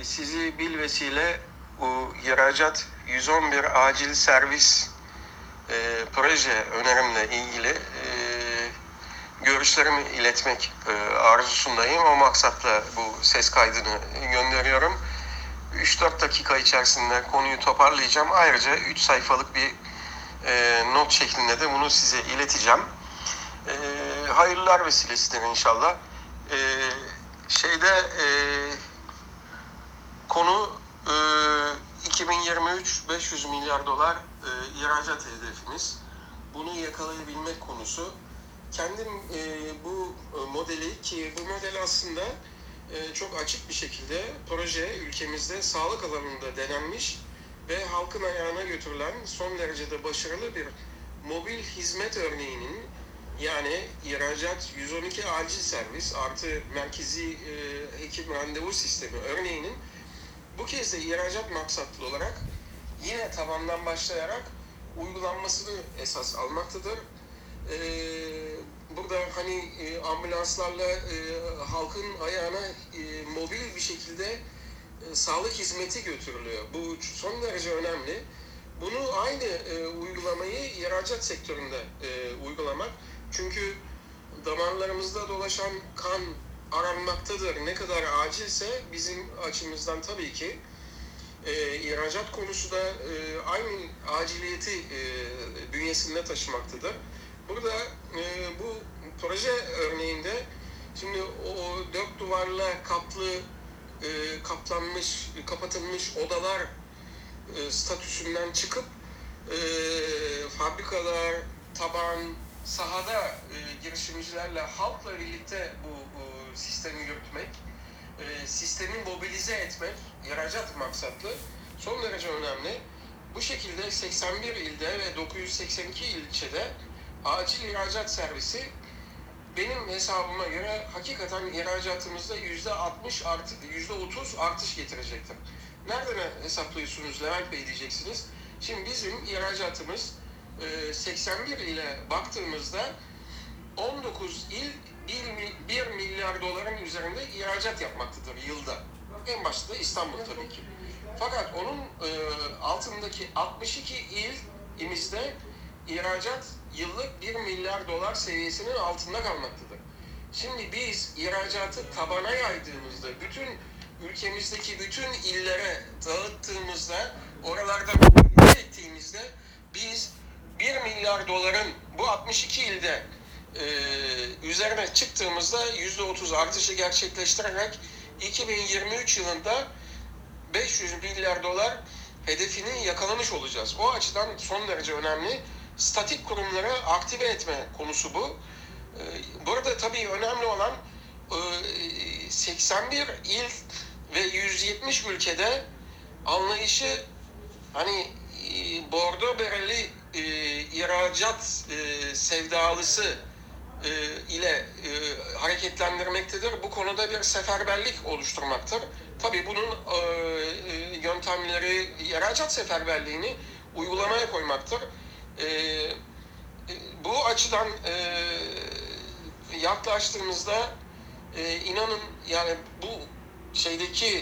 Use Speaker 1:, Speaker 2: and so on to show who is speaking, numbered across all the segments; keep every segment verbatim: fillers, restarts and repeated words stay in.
Speaker 1: sizi bilvesile bu ihracat yüz on bir acil servis e, proje önerimle ilgili e, görüşlerimi iletmek e, arzusundayım. O maksatla bu ses kaydını gönderiyorum. üç dört dakika içerisinde konuyu toparlayacağım. Ayrıca üç sayfalık bir e, not şeklinde de bunu size ileteceğim. E, hayırlılar vesilesidir inşallah. E, şeyde e, konu e, iki bin yirmi üç beş yüz milyar dolar e, ihracat hedefimiz. Bunu yakalayabilmek konusu. Kendim e, bu modeli, ki bu model aslında e, çok açık bir şekilde proje ülkemizde sağlık alanında denenmiş ve halkın ayağına götürülen son derecede başarılı bir mobil hizmet örneğinin, yani ihracat yüz on iki acil servis artı merkezi e, hekim randevu sistemi örneğinin bu kez de ihracat maksatlı olarak yine tabandan başlayarak uygulanmasını esas almaktadır. Ee, burada hani e, ambulanslarla e, halkın ayağına e, mobil bir şekilde e, sağlık hizmeti götürülüyor. Bu son derece önemli. Bunu aynı e, uygulamayı ihracat sektöründe e, uygulamak. Çünkü damarlarımızda dolaşan kan aranmaktadır. Ne kadar acilse bizim açımızdan tabii ki e, ihracat konusu da e, aynı aciliyeti e, bünyesinde taşımaktadır. Burada e, bu proje örneğinde şimdi o dört duvarla kaplı e, kaplanmış, kapatılmış odalar e, statüsünden çıkıp e, fabrikalar, taban, sahada e, girişimcilerle, halkla birlikte bu, bu sistemi yürütmek, e, sistemi mobilize etmek, ihracat maksatlı son derece önemli. Bu şekilde seksen bir ilde ve dokuz yüz seksen iki ilçede acil ihracat servisi benim hesabıma göre hakikaten ihracatımızda yüzde altmış artı yüzde otuz artış getirecektir. Nereden hesaplıyorsunuz Levent Bey diyeceksiniz. Şimdi bizim ihracatımız seksen bir ile baktığımızda on dokuz il bir milyar doların üzerinde ihracat yapmaktadır yılda. En başta da İstanbul tabii ki. Fakat onun altındaki altmış iki ilimizde ihracat yıllık bir milyar dolar seviyesinin altında kalmaktadır. Şimdi biz ihracatı tabana yaydığımızda, bütün ülkemizdeki bütün illere dağıttığımızda, oralarda mobilize ettiğimizde biz bir milyar doların bu altmış iki ilde e, üzerine çıktığımızda yüzde otuz artışı gerçekleştirerek iki bin yirmi üç yılında beş yüz milyar dolar hedefini yakalamış olacağız. O açıdan son derece önemli. Statik kurumları aktive etme konusu bu. Burada tabii önemli olan seksen bir il ve yüz yetmiş ülkede anlayışı, hani bordo bereli ihracat sevdalısı ile hareketlendirmektedir. Bu konuda bir seferberlik oluşturmaktır. Tabii bunun yöntemleri ihracat seferberliğini uygulamaya koymaktır. Bu açıdan yaklaştığımızda inanın yani bu şeydeki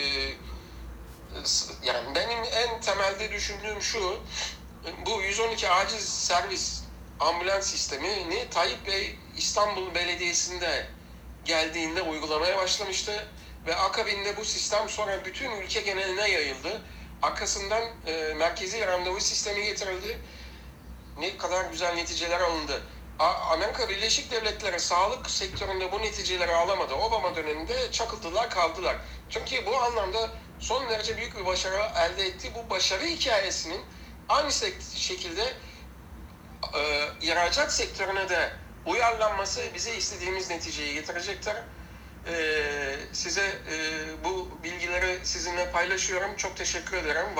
Speaker 1: yani benim en temelde düşündüğüm şu: bu yüz on iki acil servis ambulans sistemini Tayyip Bey İstanbul Belediyesi'nde geldiğinde uygulamaya başlamıştı ve akabinde bu sistem sonra bütün ülke geneline yayıldı. Arkasından e, merkezi randevu sistemi getirildi. Ne kadar güzel neticeler alındı. Amerika Birleşik Devletleri sağlık sektöründe bu neticeleri alamadı. Obama döneminde çakıldılar kaldılar. Çünkü bu anlamda son derece büyük bir başarı elde etti. Bu başarı hikayesinin aynı şekilde e, ihracat sektörüne de uyarlanması bize istediğimiz neticeyi getirecektir. E, size e, bu bilgileri sizinle paylaşıyorum. Çok teşekkür ederim.